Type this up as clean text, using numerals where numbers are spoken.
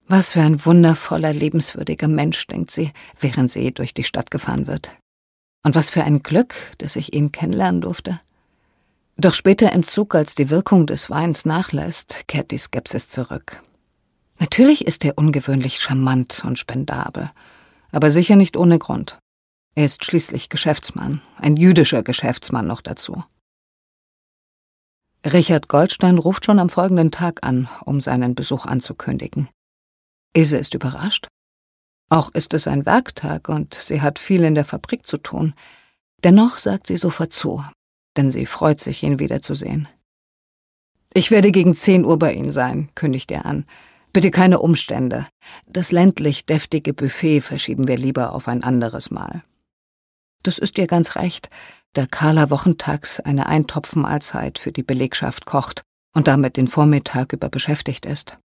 Was für ein wundervoller, lebenswürdiger Mensch, denkt sie, während sie durch die Stadt gefahren wird. Und was für ein Glück, dass ich ihn kennenlernen durfte. Doch später im Zug, als die Wirkung des Weins nachlässt, kehrt die Skepsis zurück. Natürlich ist er ungewöhnlich charmant und spendabel, aber sicher nicht ohne Grund. Er ist schließlich Geschäftsmann, ein jüdischer Geschäftsmann noch dazu. Richard Goldstein ruft schon am folgenden Tag an, um seinen Besuch anzukündigen. Ilse ist überrascht. Auch ist es ein Werktag und sie hat viel in der Fabrik zu tun. Dennoch sagt sie sofort zu, denn sie freut sich, ihn wiederzusehen. »Ich werde gegen 10 Uhr bei Ihnen sein«, kündigt er an. »Bitte keine Umstände. Das ländlich deftige Buffet verschieben wir lieber auf ein anderes Mal.« Das ist ihr ganz recht, da Carla wochentags eine Eintopfmahlzeit für die Belegschaft kocht und damit den Vormittag über beschäftigt ist.